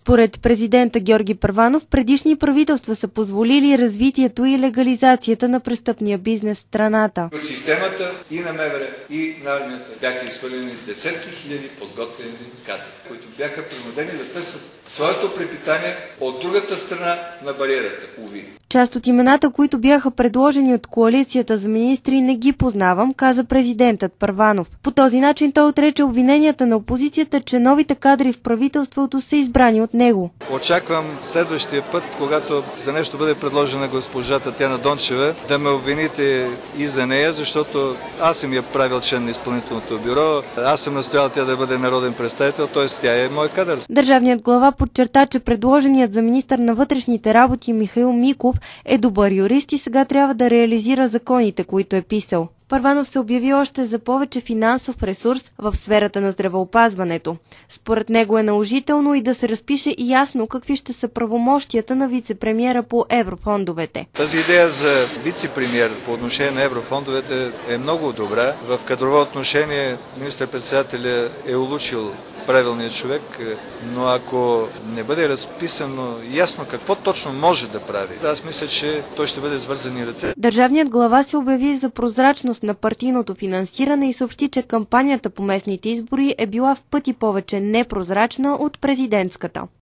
Според президента Георги Първанов, предишни правителства са позволили развитието и легализацията на престъпния бизнес в страната. От системата и на МВР, и на армията бяха изхвърлени десетки хиляди подготвени кадри, които бяха принудени да търсят своето препитание от другата страна на бариерата, уви. Част от имената, които бяха предложени от коалицията за министри, не ги познавам, каза президентът Първанов. По този начин той отрече обвиненията на опозицията, че новите кадри в правителството са избрани от него. Очаквам следващия път, когато за нещо бъде предложена госпожа Татяна Дончева, да ме обвините и за нея, защото аз съм я правил член на изпълнителното бюро, аз съм настоял тя да бъде народен представител, т.е. тя е мой кадър. Държавният глава подчерта, че предложеният за министър на вътрешните работи Михаил Миков е добър юрист и сега трябва да реализира законите, които е писал. Първанов се обяви още за повече финансов ресурс в сферата на здравеопазването. Според него е наложително и да се разпише ясно какви ще са правомощията на вице-премиера по еврофондовете. Тази идея за вице-премиер по отношение на еврофондовете е много добра. В кадрово отношение министър-председателя е улучил правилният човек, но ако не бъде разписано ясно какво точно може да прави, аз мисля, че той ще бъде с вързани ръце. Държавният глава се обяви за прозрачност на партийното финансиране и съобщи, че кампанията по местните избори е била в пъти повече непрозрачна от президентската.